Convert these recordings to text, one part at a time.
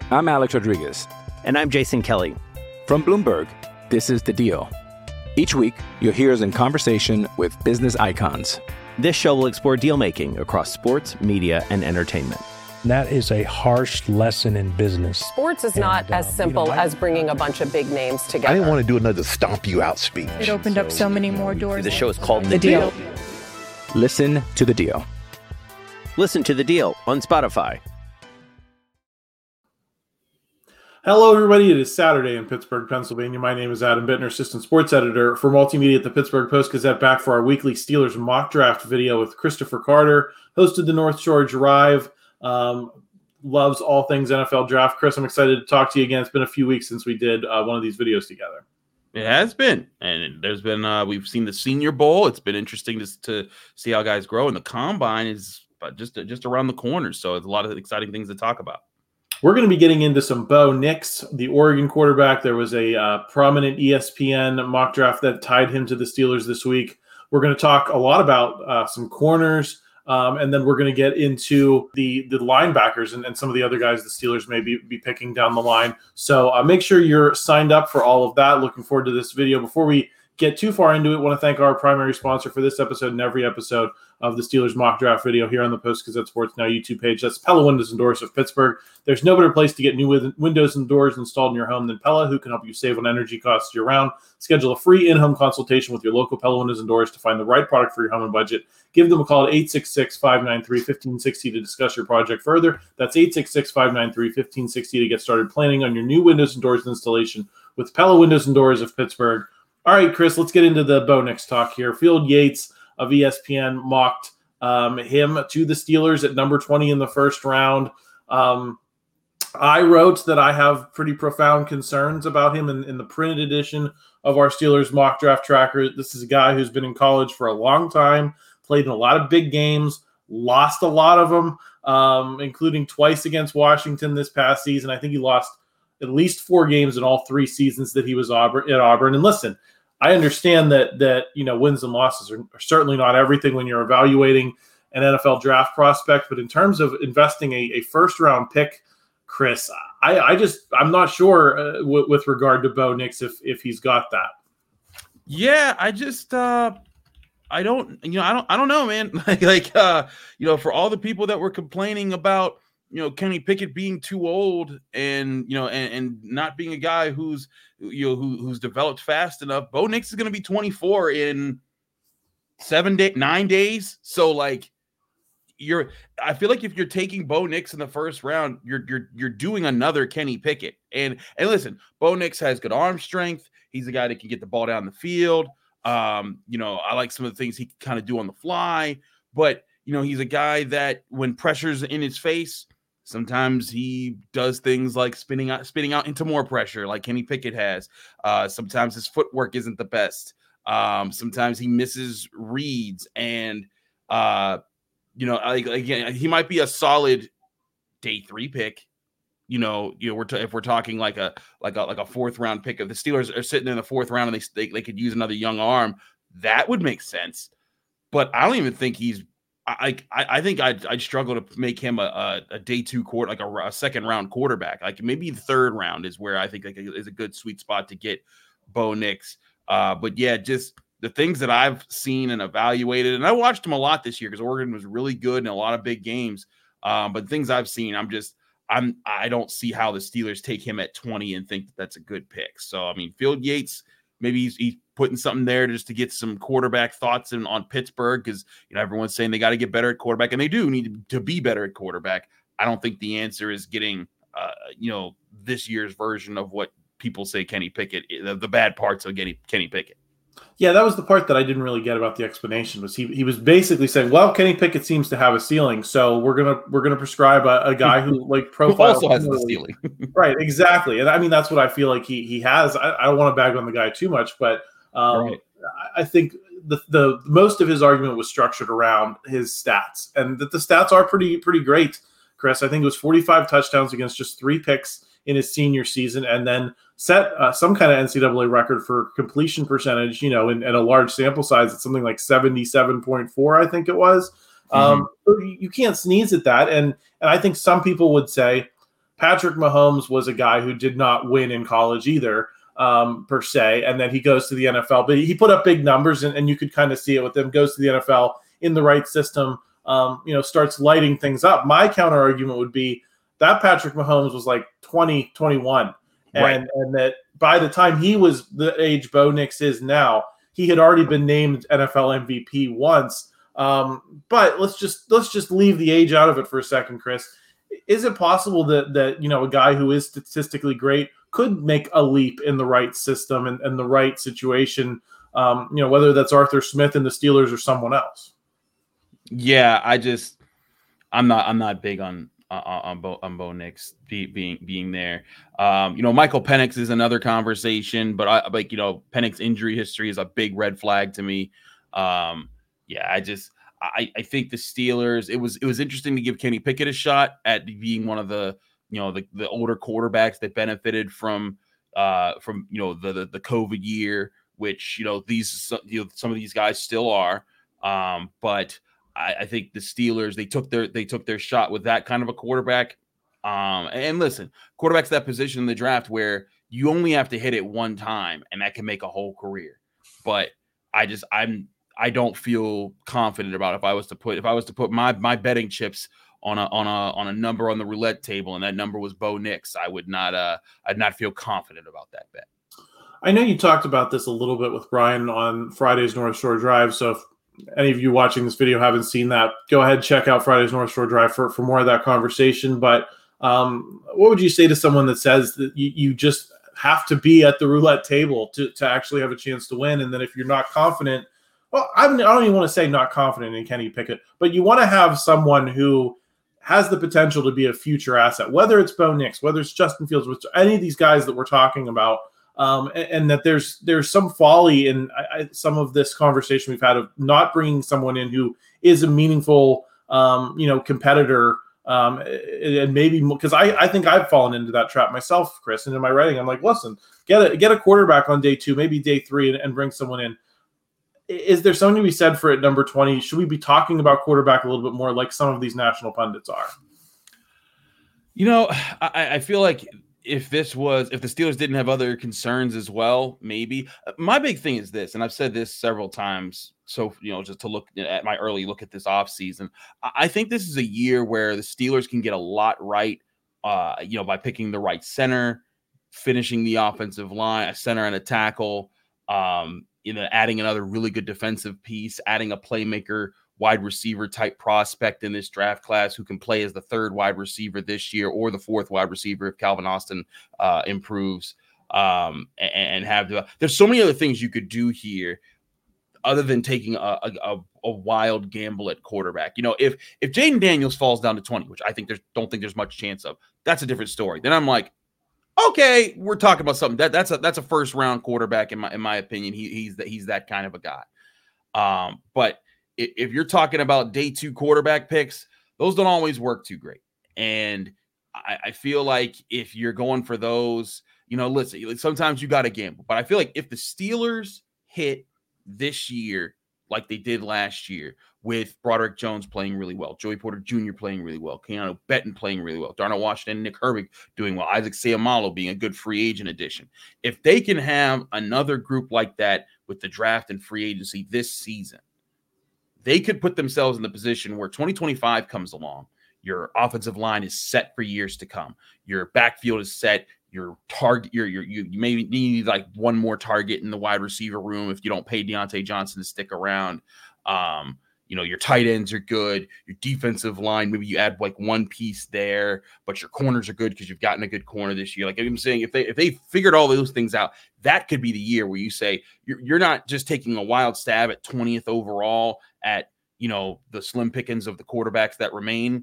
I'm Alex Rodriguez. And I'm Jason Kelly. From Bloomberg, this is The Deal. Each week, you'll hear us in conversation with business icons. This show will explore deal-making across sports, media, and entertainment. That is a harsh lesson in business. Sports is not as simple as bringing a bunch of big names together. I didn't want to do another stomp you out speech. It opened up so many more doors. The show is called The Deal. Listen to The Deal. Listen to The Deal on Spotify. Hello, everybody. It is Saturday in Pittsburgh, Pennsylvania. My name is Adam Bittner, assistant sports editor for multimedia at the Pittsburgh Post-Gazette, back for our weekly Steelers mock draft video with Christopher Carter, hosted the North Shore Drive, loves all things NFL draft. Chris, I'm excited to talk to you again. It's been a few weeks since we did one of these videos together. It has been, and there's been we've seen the Senior Bowl. It's been interesting to see how guys grow, and the Combine is just around the corner, so it's a lot of exciting things to talk about. We're going to be getting into some Bo Nix, the Oregon quarterback. There was a prominent ESPN mock draft that tied him to the Steelers this week. We're going to talk a lot about some corners, and then we're going to get into the linebackers and some of the other guys the Steelers may be picking down the line. So make sure you're signed up for all of that. Looking forward to this video. Before we get too far into it, I want to thank our primary sponsor for this episode and every episode of the Steelers mock draft video here on the Post-Gazette Sports Now YouTube page. That's Pella Windows and Doors of Pittsburgh. There's no better place to get new windows and doors installed in your home than Pella, who can help you save on energy costs year-round. Schedule a free in-home consultation with your local Pella Windows and Doors to find the right product for your home and budget. Give them a call at 866-593-1560 to discuss your project further. That's 866-593-1560 to get started planning on your new windows and doors installation with Pella Windows and Doors of Pittsburgh. All right, Chris, let's get into the Bo Nix talk here. Field Yates of ESPN mocked him to the Steelers at number 20 in the first round. I wrote that I have pretty profound concerns about him in the printed edition of our Steelers mock draft tracker. This is a guy who's been in college for a long time, played in a lot of big games, lost a lot of them, including twice against Washington this past season. I think he lost at least 4 games in all 3 seasons that he was at Auburn. And listen, I understand that wins and losses are certainly not everything when you're evaluating an NFL draft prospect, but in terms of investing a first round pick, Chris, I'm not sure with regard to Bo Nix if he's got that. Yeah, I don't know, man. For all the people that were complaining about Kenny Pickett being too old and not being a guy who's developed fast enough, Bo Nix is going to be 24 in 9 days. So I feel like if you're taking Bo Nix in the first round, you're doing another Kenny Pickett. And listen, Bo Nix has good arm strength. He's a guy that can get the ball down the field. I like some of the things he can kind of do on the fly, but he's a guy that when pressure's in his face, sometimes he does things like spinning out into more pressure, like Kenny Pickett has. Sometimes his footwork isn't the best. Sometimes he misses reads, and again, he might be a solid day 3 pick. If we're talking like a 4th round pick, if the Steelers are sitting in the 4th round and they could use another young arm, that would make sense. But I don't even think he's. I think I'd struggle to make him a day 2 quarter, like a second round quarterback. Like maybe the 3rd round is where I think is a good sweet spot to get Bo Nix. But yeah, just the things that I've seen and evaluated, and I watched him a lot this year because Oregon was really good in a lot of big games. But things I've seen, I don't see how the Steelers take him at 20 and think that's a good pick. So I mean, Field Yates, maybe he's putting something there just to get some quarterback thoughts on Pittsburgh because everyone's saying they got to get better at quarterback, and they do need to be better at quarterback. I don't think the answer is getting this year's version of what people say Kenny Pickett, the bad parts of Kenny Pickett. Yeah, that was the part that I didn't really get about the explanation. Was he was basically saying, well, Kenny Pickett seems to have a ceiling, so we're gonna prescribe a guy who profiles also has the ceiling. Right, exactly. And I mean that's what I feel like he has. I don't want to bag on the guy too much, but right. I think the most of his argument was structured around his stats, and that the stats are pretty great, Chris. I think it was 45 touchdowns against just 3 picks in his senior season, and then set some kind of NCAA record for completion percentage, in a large sample size. It's something like 77.4, I think it was. You can't sneeze at that. And I think some people would say Patrick Mahomes was a guy who did not win in college either, per se, and then he goes to the NFL. But he put up big numbers, and you could kind of see it with him. Goes to the NFL in the right system, starts lighting things up. My counter argument would be that Patrick Mahomes was like 20, 21, and that by the time he was the age Bo Nix is now, he had already been named NFL MVP once. But let's just leave the age out of it for a second, Chris. Is it possible that a guy who is statistically great could make a leap in the right system and the right situation? Whether that's Arthur Smith and the Steelers or someone else. Yeah, I'm not big on Bo Nix being there. Michael Penix is another conversation, but Penix injury history is a big red flag to me. I think the Steelers, it was interesting to give Kenny Pickett a shot at being one of the older quarterbacks that benefited from the COVID year, which some of these guys still are. But I think the Steelers, they took their shot with that kind of a quarterback. And listen, quarterback's that position in the draft where you only have to hit it one time, and that can make a whole career. But I don't feel confident about if I was to put my betting chips on a number on the roulette table, and that number was Bo Nix, I'd not feel confident about that bet. I know you talked about this a little bit with Brian on Friday's North Shore Drive. So if any of you watching this video haven't seen that, go ahead, check out Friday's North Shore Drive for more of that conversation. But what would you say to someone that says that you just have to be at the roulette table to actually have a chance to win? And then if you're not confident, well, I don't even want to say not confident in Kenny Pickett, but you want to have someone who has the potential to be a future asset, whether it's Bo Nix, whether it's Justin Fields, which any of these guys that we're talking about, and that there's some folly in some of this conversation we've had of not bringing someone in who is a meaningful, competitor, and maybe because I think I've fallen into that trap myself, Chris. And in my writing, I'm like, listen, get a quarterback on day 2, maybe day 3, and bring someone in. Is there something to be said for at number 20? Should we be talking about quarterback a little bit more like some of these national pundits are? I feel like if the Steelers didn't have other concerns as well, maybe. My big thing is this, and I've said this several times. So, just to look at my early look at this offseason, I think this is a year where the Steelers can get a lot right, by picking the right center, finishing the offensive line, a center and a tackle, adding another really good defensive piece, adding a playmaker, wide receiver type prospect in this draft class who can play as the 3rd wide receiver this year or the 4th wide receiver if Calvin Austin improves, and have there's so many other things you could do here other than taking a wild gamble at quarterback. If Jaden Daniels falls down to 20, which I don't think there's much chance of, that's a different story. Then I'm like, okay, we're talking about something that's a first round quarterback in my opinion. He's that kind of a guy. But if you're talking about day 2 quarterback picks, those don't always work too great. And I feel like if you're going for those, listen, sometimes you got to gamble. But I feel like if the Steelers hit this year like they did last year, with Broderick Jones playing really well, Joey Porter Jr. playing really well, Keanu Benton playing really well, Darnell Washington and Nick Herbig doing well, Isaac Seumalo being a good free agent addition. If they can have another group like that with the draft and free agency this season, they could put themselves in the position where 2025 comes along. Your offensive line is set for years to come. Your backfield is set. Your target, you maybe need like one more target in the wide receiver room if you don't pay Deontay Johnson to stick around. Your tight ends are good. Your defensive line, maybe you add like one piece there, but your corners are good because you've gotten a good corner this year. Like I'm saying, if they figured all those things out, that could be the year where you say you're not just taking a wild stab at 20th overall at the slim pickings of the quarterbacks that remain.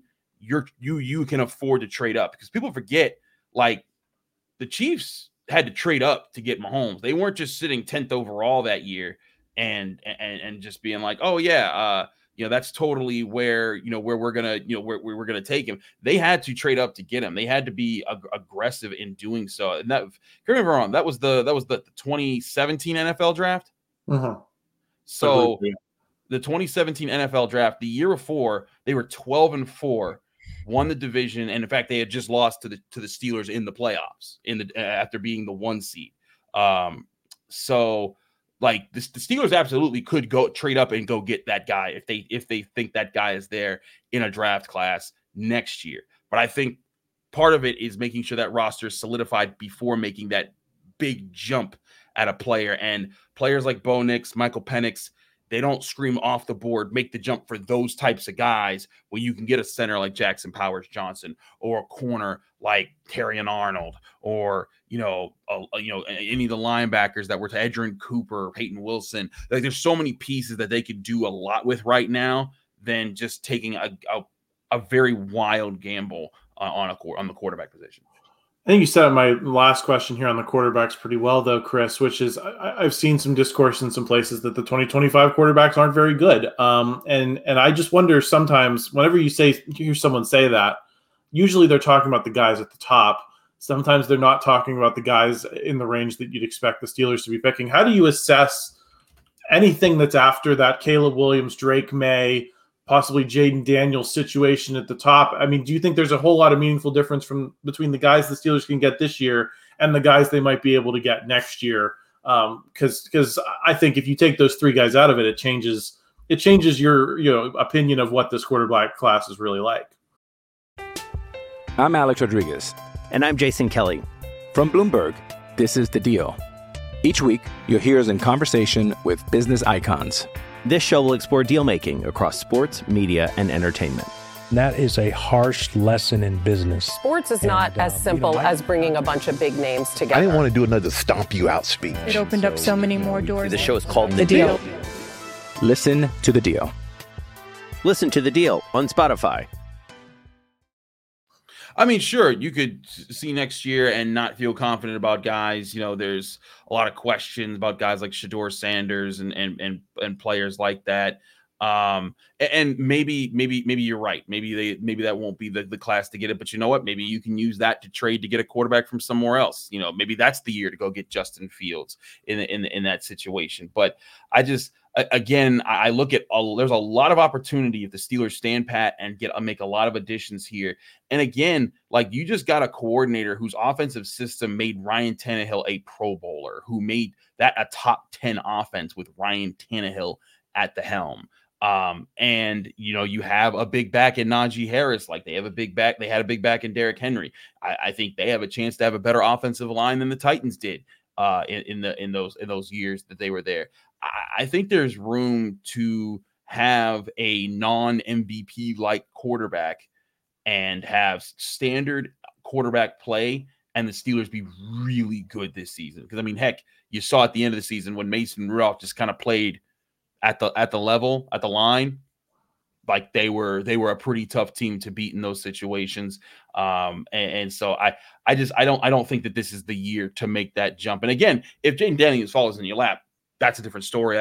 You can afford to trade up, because people forget, like, the Chiefs had to trade up to get Mahomes. They weren't just sitting 10th overall that year and just being like, oh yeah, that's totally where we're gonna where we're gonna take him. They had to trade up to get him. They had to be aggressive in doing so. And that, correct me if I'm wrong, that was the 2017 NFL draft. Uh-huh. So the 2017 NFL draft, the year before, they were 12-4 won the division, and in fact, they had just lost to the Steelers in the playoffs after being the 1 seed. So like the Steelers absolutely could go trade up and go get that guy if they think that guy is there in a draft class next year. But I think part of it is making sure that roster is solidified before making that big jump at a player. And players like Bo Nix, Michael Penix, they don't scream off the board, make the jump for those types of guys when you can get a center like Jackson Powers Johnson, or a corner like Terrion Arnold, or any of the linebackers that were to Edgerrin Cooper, Peyton Wilson. Like, there's so many pieces that they could do a lot with right now than just taking a very wild gamble on the quarterback position. I think you said my last question here on the quarterbacks pretty well, though, Chris, which is I've seen some discourse in some places that the 2025 quarterbacks aren't very good. And I just wonder sometimes whenever you hear someone say that, usually they're talking about the guys at the top. Sometimes they're not talking about the guys in the range that you'd expect the Steelers to be picking. How do you assess anything that's after that Caleb Williams, Drake May, possibly Jaden Daniels situation at the top? I mean, do you think there's a whole lot of meaningful difference between the guys the Steelers can get this year and the guys they might be able to get next year? Because I think if you take those 3 guys out of it, it changes your opinion of what this quarterback class is really like. I'm Alex Rodriguez. And I'm Jason Kelly. From Bloomberg, this is The Deal. Each week, you'll hear us in conversation with business icons. This show will explore deal-making across sports, media, and entertainment. That is a harsh lesson in business. Sports is not as simple as bringing a bunch of big names together. I didn't want to do another stomp you out speech. It opened up so many more doors. The show is called The Deal. Listen to The Deal. Listen to The Deal on Spotify. I mean, sure, you could see next year and not feel confident about guys. There's a lot of questions about guys like Shedeur Sanders and players like that. And maybe you're right. Maybe that won't be the class to get it. But you know what? Maybe you can use that to trade to get a quarterback from somewhere else. Maybe that's the year to go get Justin Fields in that situation. But I look at there's a lot of opportunity if the Steelers stand pat and make a lot of additions here. And again, like, you just got a coordinator whose offensive system made Ryan Tannehill a Pro Bowler, who made that a top 10 offense with Ryan Tannehill at the helm. And you have a big back in Najee Harris, like they had a big back in Derrick Henry. I think they have a chance to have a better offensive line than the Titans did in those years that they were there. I think there's room to have a non-MVP like quarterback and have standard quarterback play, and the Steelers be really good this season. Because, I mean, heck, you saw at the end of the season when Mason Rudolph just kind of played at the line, like they were a pretty tough team to beat in those situations. And so I don't think that this is the year to make that jump. And again, if Jaden Daniels falls in your lap, that's a different story.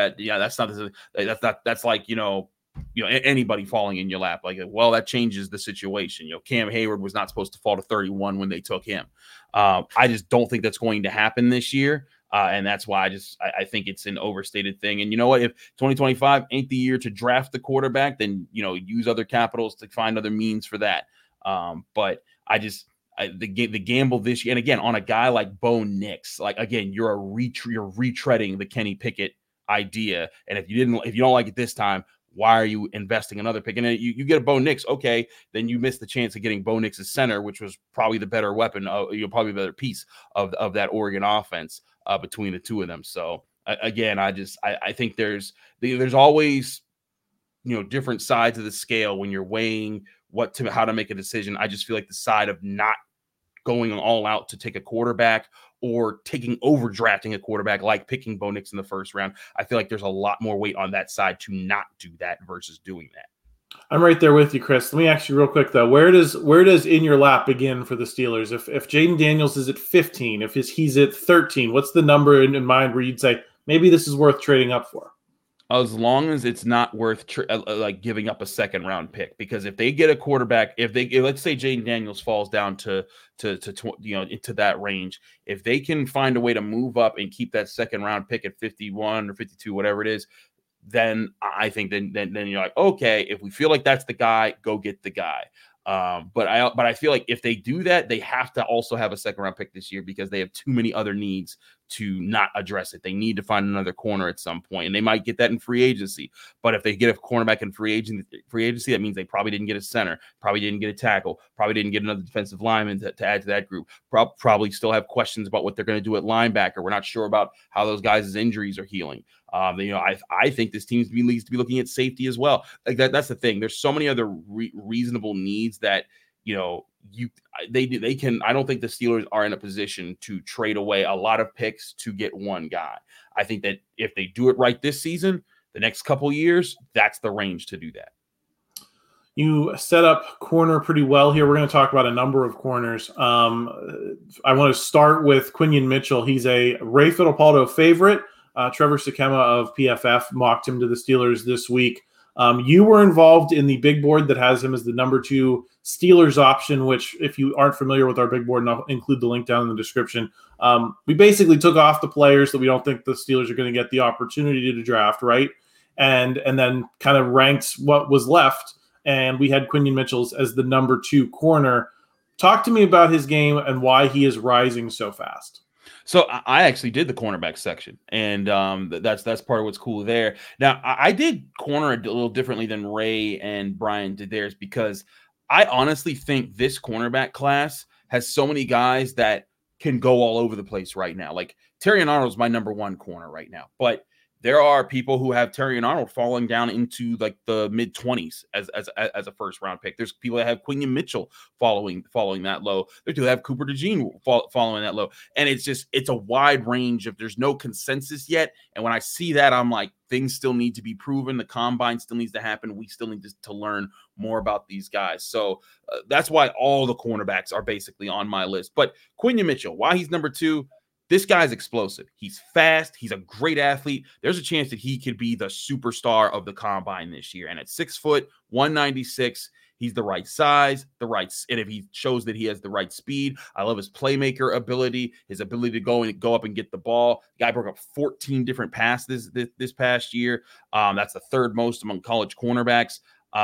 That's like, anybody falling in your lap. Like, well, that changes the situation. Cam Hayward was not supposed to fall to 31 when they took him. I just don't think that's going to happen this year. And that's why I think it's an overstated thing. And you know what? If 2025 ain't the year to draft the quarterback, then, use other capitals to find other means for that. But the gamble this year, and again, on a guy like Bo Nix, like, again, you're retreading the Kenny Pickett idea. And if you don't like it this time, why are you investing another pick? And then you get a Bo Nix, okay, then you missed the chance of getting Bo Nix's center, which was probably the better weapon, probably the better piece of that Oregon offense between the two of them. So again, I think there's always, different sides of the scale when you're weighing how to make a decision. I just feel like the side of not going all out to take a quarterback or overdrafting a quarterback, like picking Bo Nix in the first round, I feel like there's a lot more weight on that side to not do that versus doing that. I'm right there with you, Chris. Let me ask you real quick though. Where does in your lap begin for the Steelers? If Jaden Daniels is at 15, if he's at 13, what's the number in mind where you'd say maybe this is worth trading up for? As long as it's not worth like giving up a second round pick, because if they get a quarterback, let's say Jaden Daniels falls down to into that range, if they can find a way to move up and keep that second round pick at 51 or 52, whatever it is, then I think then you're like, okay, if we feel like that's the guy, go get the guy. But I feel like if they do that, they have to also have a second round pick this year because they have too many other needs to not address it. They need to find another corner at some point, and they might get that in free agency. But if they get a cornerback in free agency, that means they probably didn't get a center, probably didn't get a tackle, probably didn't get another defensive lineman to add to that group. Probably still have questions about what they're going to do at linebacker. We're not sure about how those guys' injuries are healing. I think this team needs to be looking at safety as well. Like that's the thing. There's so many other reasonable needs that they can. I don't think the Steelers are in a position to trade away a lot of picks to get one guy. I think that if they do it right this season, the next couple years, that's the range to do that. You set up corner pretty well here. We're going to talk about a number of corners. I want to start with Quinion Mitchell. He's a Ray Fittipaldo favorite. Trevor Sakema of PFF mocked him to the Steelers this week. You were involved in the big board that has him as the number 2 Steelers option, which if you aren't familiar with our big board, and I'll include the link down in the description, we basically took off the players that we don't think the Steelers are going to get the opportunity to draft, right? And then kind of ranked what was left, and we had Quinion Mitchell as the number 2 corner. Talk to me about his game and why he is rising so fast. So I actually did the cornerback section, and that's part of what's cool there. Now, I did corner a little differently than Ray and Brian did theirs because I honestly think this cornerback class has so many guys that can go all over the place right now. Like Terrion Arnold's my number 1 corner right now, but there are people who have Terrion Arnold falling down into like the mid-20s as a first-round pick. There's people that have Quinion Mitchell following that low. There's people that have Cooper DeJean following that low. And it's a wide range of there's no consensus yet. And when I see that, I'm like, things still need to be proven. The combine still needs to happen. We still need to learn more about these guys. So that's why all the cornerbacks are basically on my list. But Quinion Mitchell, why he's number 2, this guy's explosive. He's fast. He's a great athlete. There's a chance that he could be the superstar of the combine this year. And at 6 foot, 196, he's the right size, and if he shows that he has the right speed, I love his playmaker ability, his ability to go up and get the ball. The guy broke up 14 different passes this past year. That's the 3rd most among college cornerbacks.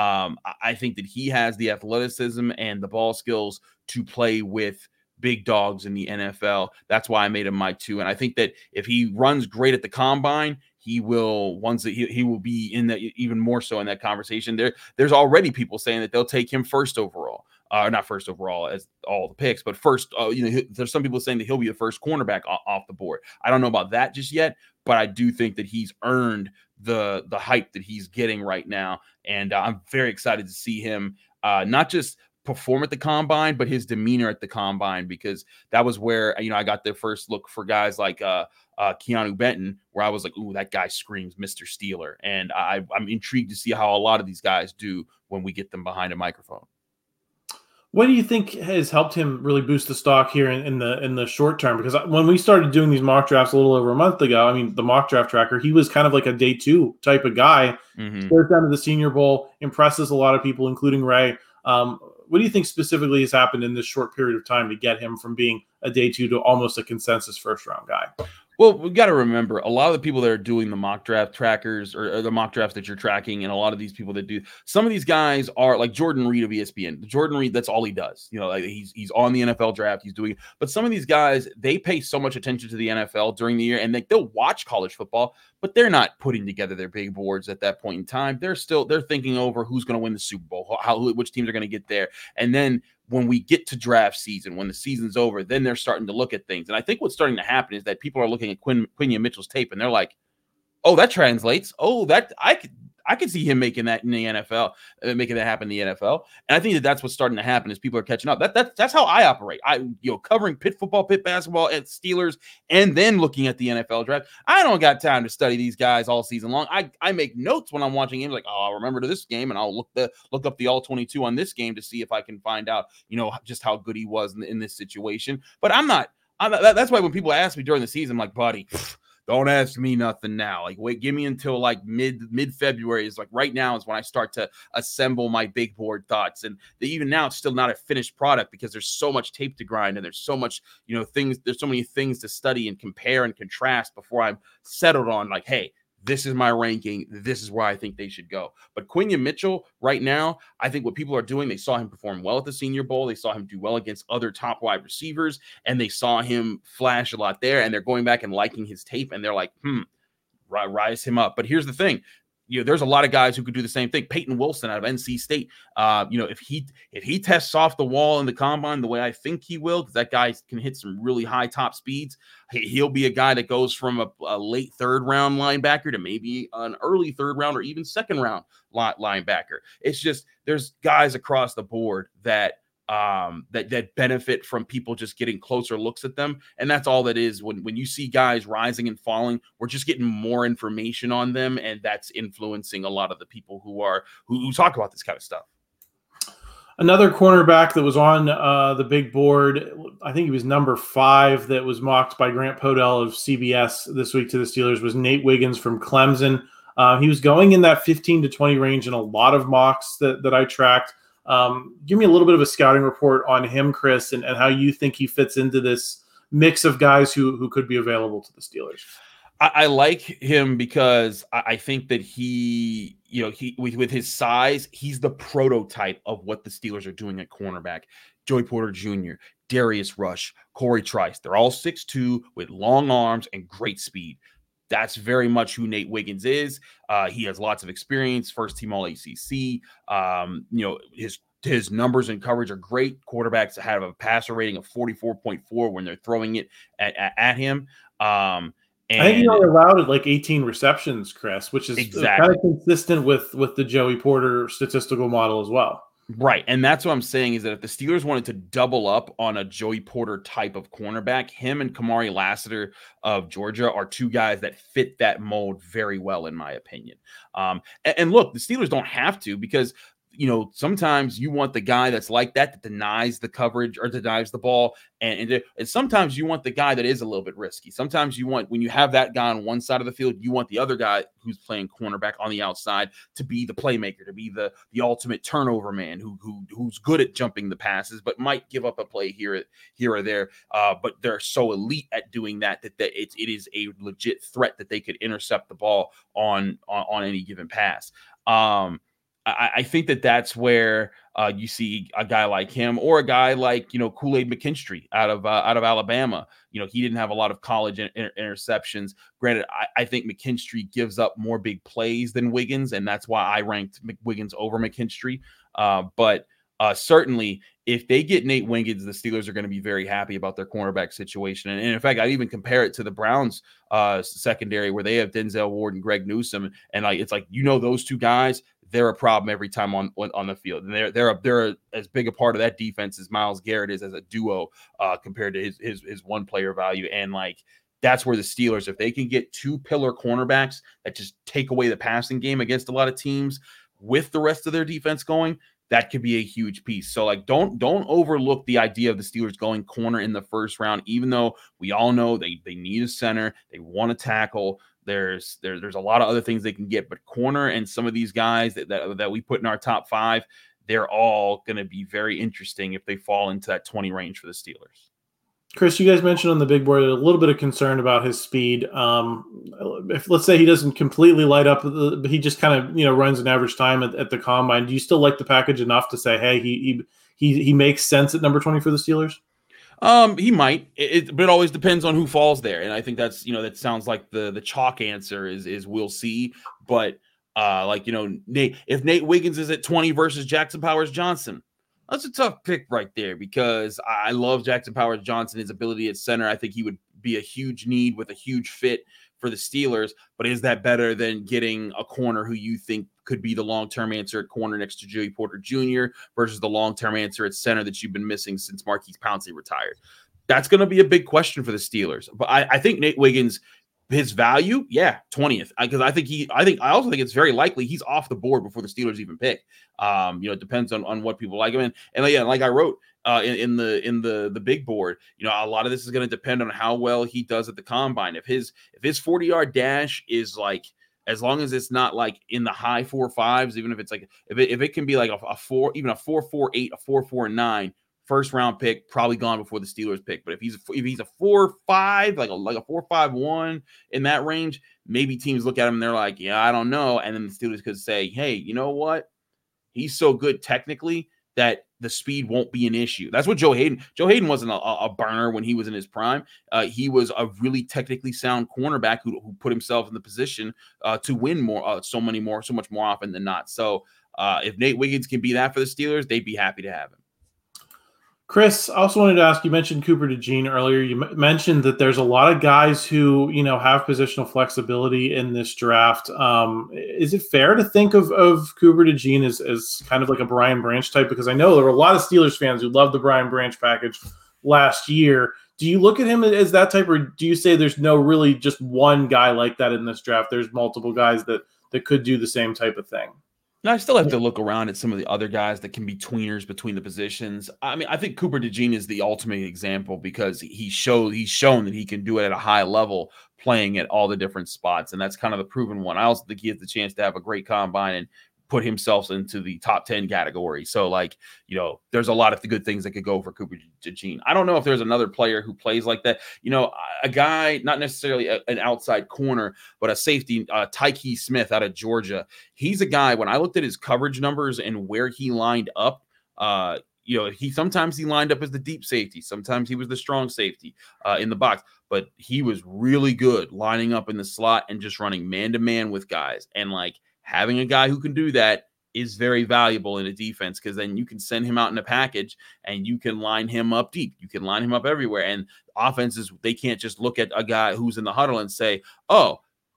I think that he has the athleticism and the ball skills to play with big dogs in the NFL. That's why I made him my 2. And I think that if he runs great at the combine, he will be in that even more so in that conversation. There's already people saying that they'll take him first overall. Not first overall as all the picks, but first, there's some people saying that he'll be the first cornerback off the board. I don't know about that just yet, but I do think that he's earned the hype that he's getting right now. And I'm very excited to see him not just perform at the combine, but his demeanor at the combine, because that was where, I got the first look for guys like Keanu Benton, where I was like, ooh, that guy screams Mr. Steeler. And I'm intrigued to see how a lot of these guys do when we get them behind a microphone. What do you think has helped him really boost the stock here in the short term? Because when we started doing these mock drafts a little over a month ago, the mock draft tracker, he was kind of like a day 2 type of guy. Goes down to the Senior Bowl, impresses a lot of people, including Ray. What do you think specifically has happened in this short period of time to get him from being a day 2 to almost a consensus first-round guy? Well, we've got to remember, a lot of the people that are doing the mock draft trackers or the mock drafts that you're tracking, and a lot of these people that do, some of these guys are like Jordan Reed of ESPN. Jordan Reed, that's all he does. Like he's on the NFL draft, he's doing it. But some of these guys, they pay so much attention to the NFL during the year, and they'll watch college football, but they're not putting together their big boards at that point in time. They're thinking over who's going to win the Super Bowl, which teams are going to get there. And then when we get to draft season, when the season's over, then they're starting to look at things. And I think what's starting to happen is that people are looking at Quinion Mitchell's tape and they're like, oh, that translates. Oh, that I could see him making that in the NFL, making that happen in the NFL. And I think that's what's starting to happen is people are catching up. That's how I operate. Covering Pitt football, Pitt basketball, and Steelers, and then looking at the NFL draft. I don't got time to study these guys all season long. I make notes when I'm watching games, like, oh, I'll remember to this game, and I'll look up the all 22 on this game to see if I can find out, just how good he was in this situation. But I'm not. That's why when people ask me during the season, I'm like, buddy, don't ask me nothing now. Like, wait, give me until like mid-February. Is like right now is when I start to assemble my big board thoughts. And even now, it's still not a finished product because there's so much tape to grind and there's so much, things. There's so many things to study and compare and contrast before I'm settled on like, hey, this is my ranking. This is where I think they should go. But Quinion Mitchell right now, I think what people are doing, they saw him perform well at the Senior Bowl. They saw him do well against other top wide receivers, and they saw him flash a lot there, and they're going back and liking his tape, and they're like, rise him up. But here's the thing. There's a lot of guys who could do the same thing. Peyton Wilson out of NC State. If he tests off the wall in the combine the way I think he will, because that guy can hit some really high top speeds, he'll be a guy that goes from a late third round linebacker to maybe an early third round or even second round linebacker. It's just there's guys across the board that benefit from people just getting closer looks at them. And that's all that is. When you see guys rising and falling, we're just getting more information on them. And that's influencing a lot of the people who talk about this kind of stuff. Another cornerback that was on the big board, I think he was number 5 that was mocked by Grant Podell of CBS this week to the Steelers, was Nate Wiggins from Clemson. He was going in that 15 to 20 range in a lot of mocks that I tracked. Give me a little bit of a scouting report on him, Chris, and how you think he fits into this mix of guys who could be available to the Steelers. I like him because I think that he with his size, he's the prototype of what the Steelers are doing at cornerback. Joey Porter Jr., Darius Rush, Corey Trice, they're all 6'2" with long arms and great speed. That's very much who Nate Wiggins is. He has lots of experience, first team all ACC. His numbers and coverage are great. Quarterbacks have a passer rating of 44.4 when they're throwing it at him. I think he only allowed like 18 receptions, Chris, which is exactly kind of consistent with the Joey Porter statistical model as well. Right. And that's what I'm saying is that if the Steelers wanted to double up on a Joey Porter type of cornerback, him and Kamari Lassiter of Georgia are two guys that fit that mold very well, in my opinion. And look, the Steelers don't have to, because sometimes you want the guy that's like that denies the coverage or denies the ball. And sometimes you want the guy that is a little bit risky. Sometimes you want, when you have that guy on one side of the field, you want the other guy who's playing cornerback on the outside to be the playmaker, to be the ultimate turnover man who's good at jumping the passes, but might give up a play here or there. But they're so elite at doing that it is a legit threat that they could intercept the ball on any given pass. I think that's where you see a guy like him, or a guy like Kool-Aid McKinstry out of Alabama. He didn't have a lot of college interceptions. Granted, I think McKinstry gives up more big plays than Wiggins, and that's why I ranked Wiggins over McKinstry. But certainly, if they get Nate Wiggins, the Steelers are going to be very happy about their cornerback situation. And in fact, I'd even compare it to the Browns secondary, where they have Denzel Ward and Greg Newsome, and it's like those two guys, they're a problem every time on the field. And they're as big a part of that defense as Myles Garrett is as a duo compared to his one player value. And that's where the Steelers, if they can get two pillar cornerbacks that just take away the passing game against a lot of teams with the rest of their defense going, that could be a huge piece. So don't overlook the idea of the Steelers going corner in the first round, even though we all know they need a center, they want to tackle. There's a lot of other things they can get, but corner and some of these guys that we put in our top 5, they're all going to be very interesting if they fall into that 20 range for the Steelers. Chris, you guys mentioned on the big board a little bit of concern about his speed. If let's say he doesn't completely light up, but he just kind of runs an average time at the combine, do you still like the package enough to say, hey, he makes sense at number 20 for the Steelers? He might, but it always depends on who falls there. And I think that's, that sounds like the chalk answer is we'll see. But if Nate Wiggins is at 20 versus Jackson Powers Johnson, that's a tough pick right there, because I love Jackson Powers Johnson, his ability at center. I think he would be a huge need with a huge fit for the Steelers, but is that better than getting a corner who you think could be the long-term answer at corner next to Joey Porter Jr. versus the long-term answer at center that you've been missing since Marquise Pouncey retired? That's going to be a big question for the Steelers. But I think Nate Wiggins, his value, 20th, because I also think it's very likely he's off the board before the Steelers even pick. It depends on what people like him. And like I wrote in the big board, a lot of this is going to depend on how well he does at the combine. If his 40-yard dash is as long as it's not in the high 4.5s, even if it's if it can be a 4, even a 4.48, a 4.49 first round pick, probably gone before the Steelers pick. But if he's a 4.5, like a 4.51 in that range, maybe teams look at him and they're like, yeah, I don't know. And then the Steelers could say, hey, you know what? He's so good technically that the speed won't be an issue. That's what Joe Hayden wasn't a burner when he was in his prime. He was a really technically sound cornerback who put himself in the position to win so much more often than not. So if Nate Wiggins can be that for the Steelers, they'd be happy to have him. Chris, I also wanted to ask, you mentioned Cooper DeJean earlier. You mentioned that there's a lot of guys who, have positional flexibility in this draft. Is it fair to think of Cooper DeJean as kind of like a Brian Branch type? Because I know there were a lot of Steelers fans who loved the Brian Branch package last year. Do you look at him as that type, or do you say there's no really just one guy like that in this draft? There's multiple guys that could do the same type of thing. Now, I still have to look around at some of the other guys that can be tweeners between the positions. I mean, I think Cooper DeJean is the ultimate example because he's shown that he can do it at a high level, playing at all the different spots, and that's kind of the proven one. I also think he has the chance to have a great combine and put himself into the top 10 category. So, there's a lot of the good things that could go for Cooper DeJean. I don't know if there's another player who plays like that. A guy, not necessarily an outside corner, but a safety, Tyke Smith out of Georgia. He's a guy, when I looked at his coverage numbers and where he lined up, sometimes he lined up as the deep safety. Sometimes he was the strong safety in the box. But he was really good lining up in the slot and just running man-to-man with guys. And, having a guy who can do that is very valuable in a defense, because then you can send him out in a package and you can line him up deep. You can line him up everywhere. And offenses, they can't just look at a guy who's in the huddle and say, oh,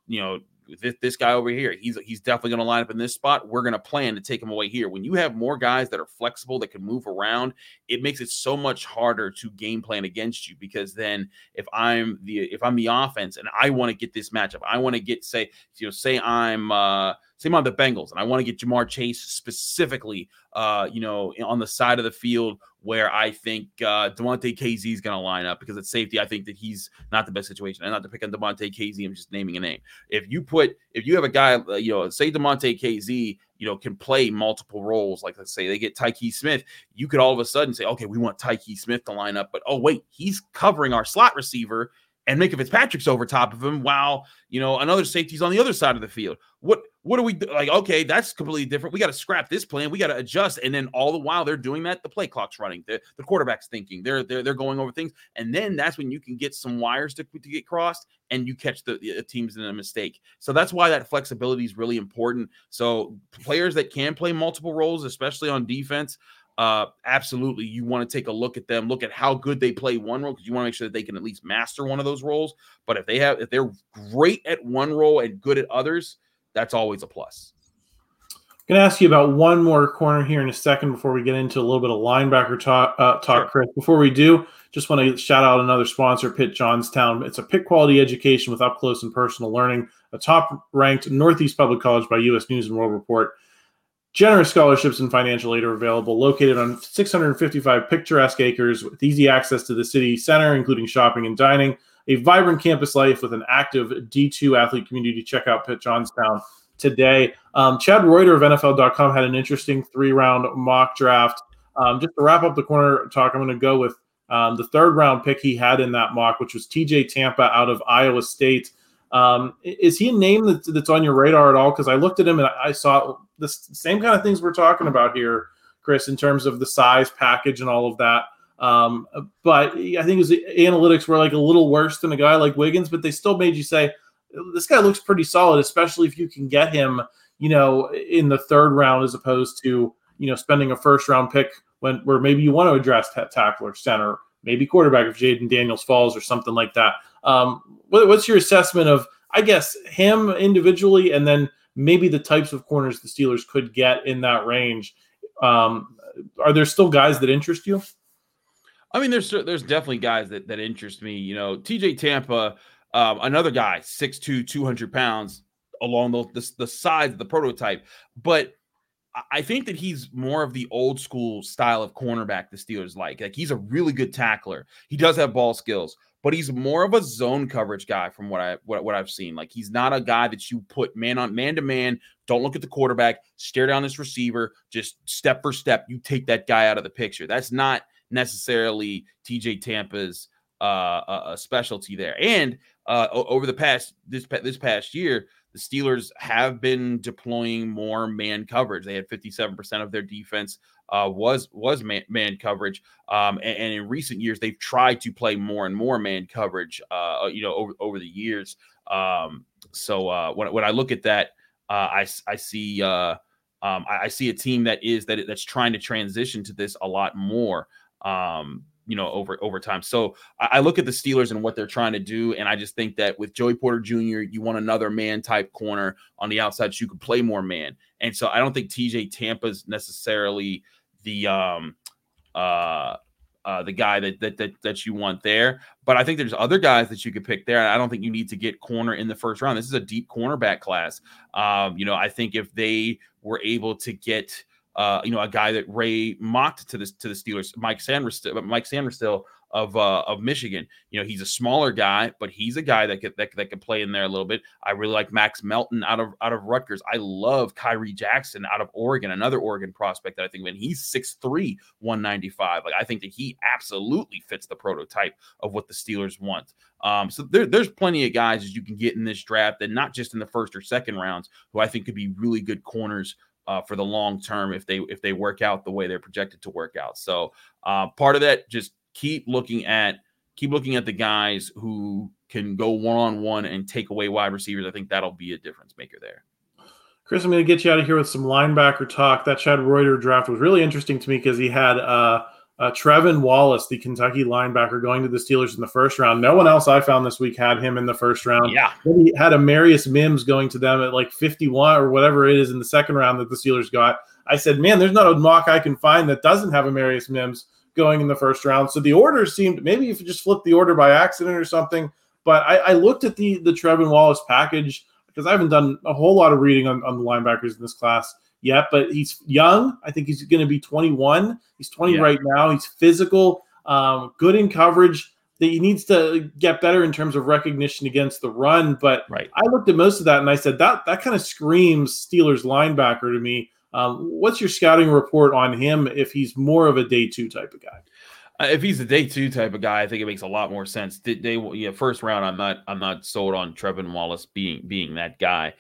this guy over here, he's definitely going to line up in this spot. We're going to plan to take him away here. When you have more guys that are flexible, that can move around, it makes it so much harder to game plan against you, because then if I'm the offense and I want to get this matchup, I want to get, say I'm the Bengals and I want to get Jamar Chase specifically, on the side of the field where I think Devontae Kazee is going to line up, because at safety, I think that he's not the best situation. And not to pick on Devontae Kazee, I'm just naming a name. If you have a guy, say Devontae Kazee, can play multiple roles, like let's say they get Tyke Smith, you could all of a sudden say, okay, we want Tyke Smith to line up, but oh wait, he's covering our slot receiver and Minkah Fitzpatrick's over top of him while, another safety's on the other side of the field. What do we do? Okay, that's completely different. We got to scrap this plan. We got to adjust. And then all the while they're doing that, the play clock's running. The quarterback's thinking. They're going over things. And then that's when you can get some wires to get crossed and you catch the teams in a mistake. So that's why that flexibility is really important. So players that can play multiple roles, especially on defense, absolutely, you want to take a look at them, look at how good they play one role, because you want to make sure that they can at least master one of those roles. But if they're great at one role and good at others, that's always a plus. I'm going to ask you about one more corner here in a second before we get into a little bit of linebacker talk, Sure. Chris. Before we do, just want to shout out another sponsor, Pitt Johnstown. It's a Pitt quality education with up close and personal learning, a top-ranked Northeast Public College by U.S. News and World Report. Generous scholarships and financial aid are available, located on 655 picturesque acres with easy access to the city center, including shopping and dining, a vibrant campus life with an active D2 athlete community. Check out Pitt Johnstown today. Chad Reuter of NFL.com had an interesting 3-round mock draft. Just to wrap up the corner talk, I'm going to go with the 3rd-round pick he had in that mock, which was TJ Tampa out of Iowa State. Is he a name that's on your radar at all? Because I looked at him and I saw the same kind of things we're talking about here, Chris, in terms of the size, package, and all of that. But I think his analytics were a little worse than a guy like Wiggins, but they still made you say, this guy looks pretty solid, especially if you can get him, in the 3rd round, as opposed to, spending a 1st-round pick where maybe you want to address tackle or center, maybe quarterback if Jaden Daniels falls or something like that. What's your assessment of, I guess, him individually, and then maybe the types of corners the Steelers could get in that range? Are there still guys that interest you? I mean, there's definitely guys that interest me. TJ Tampa, another guy, 6'2", 200 pounds, along the sides of the prototype. But I think that he's more of the old school style of cornerback the Steelers like. He's a really good tackler. He does have ball skills, but he's more of a zone coverage guy from what I've seen. He's not a guy that you put man to man. Don't look at the quarterback, stare down this receiver, just step for step, you take that guy out of the picture. That's not necessarily TJ Tampa's a specialty there. And over this past year, the Steelers have been deploying more man coverage. They had 57% of their defense was man coverage. And in recent years, they've tried to play more and more man coverage, over the years. So when I look at that, I see a team that's trying to transition to this a lot more. Over time. So I look at the Steelers and what they're trying to do, and I just think that with Joey Porter Jr., you want another man type corner on the outside so you can play more man. And so I don't think TJ Tampa's necessarily the guy that you want there, but I think there's other guys that you could pick there. And I don't think you need to get corner in the first round. This is a deep cornerback class. I think if they were able to get a guy that Ray mocked to the Steelers, Mike Sanderstill of Michigan. He's a smaller guy, but he's a guy that could play in there a little bit. I really like Max Melton out of Rutgers. I love Kyrie Jackson out of Oregon, another Oregon prospect that I think, when he's 6'3", 195. Like, I think that he absolutely fits the prototype of what the Steelers want. So there's plenty of guys that you can get in this draft, and not just in the first or second rounds, who I think could be really good corners for the long term if they work out the way they're projected to work out. So part of that, just keep looking at the guys who can go one-on-one and take away wide receivers. I think that'll be a difference maker there. Chris, I'm going to get you out of here with some linebacker talk. That Chad Reuter draft was really interesting to me because he had Trevin Wallace, the Kentucky linebacker, going to the Steelers in the first round. No one else I found this week had him in the first round. Yeah. Then he had Amarius Mims going to them at like 51 or whatever it is in the second round that the Steelers got. I said, man, there's not a mock I can find that doesn't have Amarius Mims going in the first round. So the order seemed, maybe if you just flip the order by accident or something, but I looked at the Trevin Wallace package because I haven't done a whole lot of reading on the linebackers in this class yet, but he's young. I think he's going to be 21. He's 20 right now. He's physical, good in coverage. That he needs to get better in terms of recognition against the run. But I looked at most of that and I said that kind of screams Steelers linebacker to me. What's your scouting report on him if he's more of a day two type of guy? If he's a day two type of guy, I think it makes a lot more sense. First round, I'm not sold on Trevin Wallace being that guy.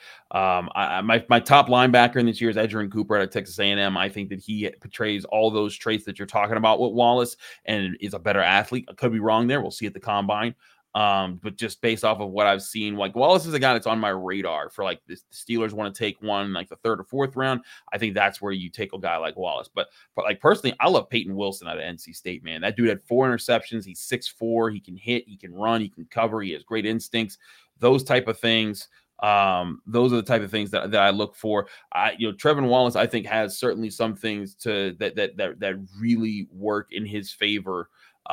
My top linebacker in this year is Edgerrin Cooper out of Texas A&M. I think that he portrays all those traits that you're talking about with Wallace and is a better athlete. I could be wrong there. We'll see at the combine. But just based off of what I've seen, like, Wallace is a guy that's on my radar for, like, the Steelers want to take one like the third or fourth round. I think that's where you take a guy like Wallace. But like, personally, I love Peyton Wilson out of NC State, man. That dude had 4 interceptions. He's 6'4". He can hit, he can run, he can cover. He has great instincts. Those type of things. Those are the type of things that I look for. Trevin Wallace, I think, has certainly some things that really work in his favor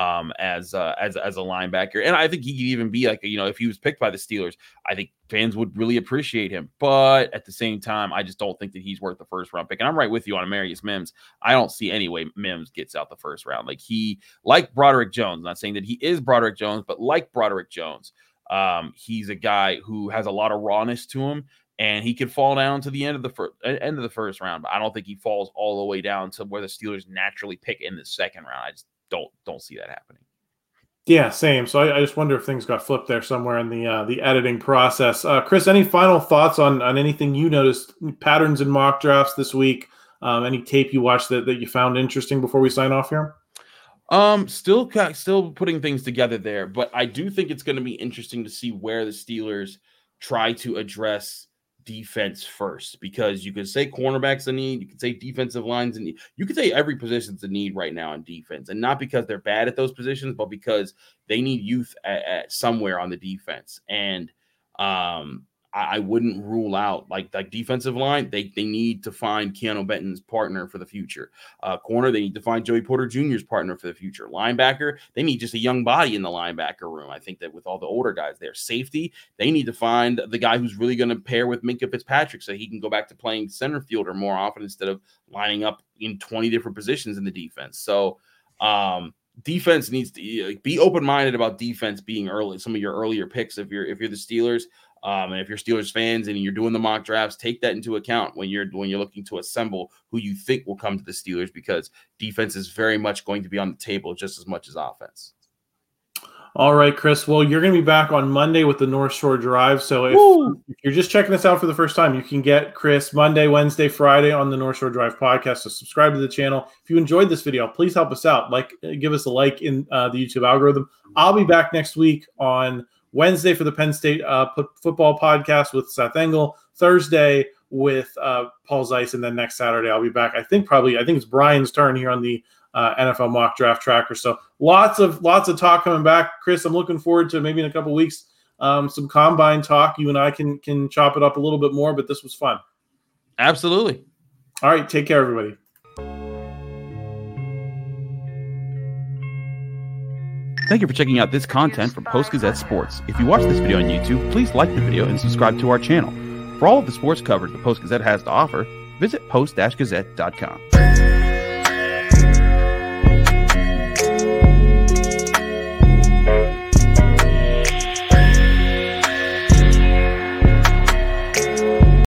as a linebacker. And I think he could even be like, if he was picked by the Steelers, I think fans would really appreciate him. But at the same time, I just don't think that he's worth the first round pick. And I'm right with you on Amarius Mims. I don't see any way Mims gets out the first round. Like Broderick Jones, not saying that he is Broderick Jones, but like Broderick Jones, he's a guy who has a lot of rawness to him. And he could fall down to the end of the first round, but I don't think he falls all the way down to where the Steelers naturally pick in the second round. I just don't see that happening. Yeah, same. So I just wonder if things got flipped there somewhere in the editing process. Chris, any final thoughts on anything you noticed, patterns in mock drafts this week? Any tape you watched that you found interesting before we sign off here? Still putting things together there, but I do think it's going to be interesting to see where the Steelers try to address defense first, because you could say cornerbacks a need, you could say defensive lines a need, you could say every position's a need right now in defense, and not because they're bad at those positions, but because they need youth at somewhere on the defense. And I wouldn't rule out like defensive line. They need to find Keanu Benton's partner for the future. Corner, they need to find Joey Porter Jr.'s partner for the future. Linebacker, they need just a young body in the linebacker room. I think that with all the older guys there. Safety, they need to find the guy who's really going to pair with Minkah Fitzpatrick so he can go back to playing center fielder more often instead of lining up in 20 different positions in the defense. So defense needs to be open-minded about defense being early. Some of your earlier picks, if you're the Steelers, And if you're Steelers fans and you're doing the mock drafts, take that into account when you're looking to assemble who you think will come to the Steelers, because defense is very much going to be on the table just as much as offense. All right, Chris. Well, you're going to be back on Monday with the North Shore Drive. So if you're just checking us out for the first time, you can get Chris Monday, Wednesday, Friday on the North Shore Drive podcast. So subscribe to the channel. If you enjoyed this video, please help us out. Give us a like in the YouTube algorithm. I'll be back next week on Wednesday for the Penn State football podcast with Seth Engel. Thursday with Paul Zeiss, and then next Saturday I'll be back. I think it's Brian's turn here on the NFL mock draft tracker. So lots of talk coming back. Chris, I'm looking forward to maybe in a couple weeks some combine talk. You and I can chop it up a little bit more, but this was fun. Absolutely. All right, take care, everybody. Thank you for checking out this content from Post-Gazette Sports. If you watch this video on YouTube, please like the video and subscribe to our channel. For all of the sports coverage the Post-Gazette has to offer, visit post-gazette.com.